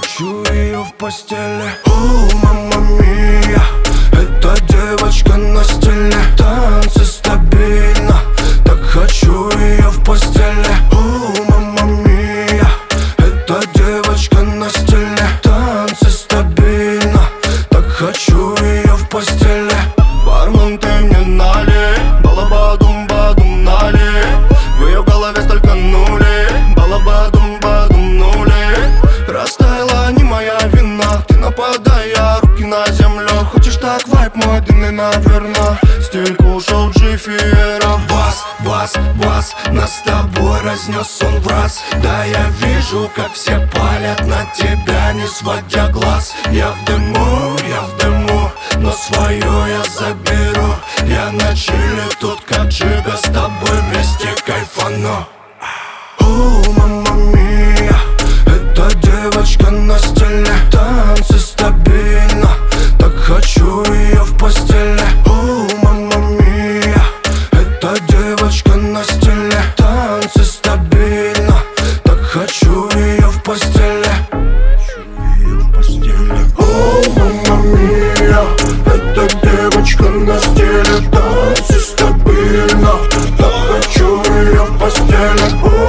хочу ее в постели. Мамма мия, эта девочка на стиле. Танцы стабильно, так хочу ее в постели. Мамма мия, эта девочка на стиле. Танцы стабильно, так хочу ее в постели. Бармен, ты мне налей, балабадум-бадум налей. В ее голове столько нулей, балабадум-бадум нулей. Растаяла не моя вина, ты нападая, руки на землю. Хочешь так, вайп мой дымный, наверно. Стильку ушел Джифиера. Бас, бас, бас, нас с тобой разнес он в раз. Да, я вижу, как все палят на тебя, не сводя глаз. Я в дыму, но свое я заберу. Я на чиле тут как Джига, с тобой вместе кайфану. Мамма мия, эта девочка на стиле. Танцы стабильно, так хочу ее в постели. Мамма мия, эта девочка на стиле. Танцы стабильно, так хочу ее в постели. Мамма мия, эта девочка на стиле. Танцы стабильно, так хочу ее в постели.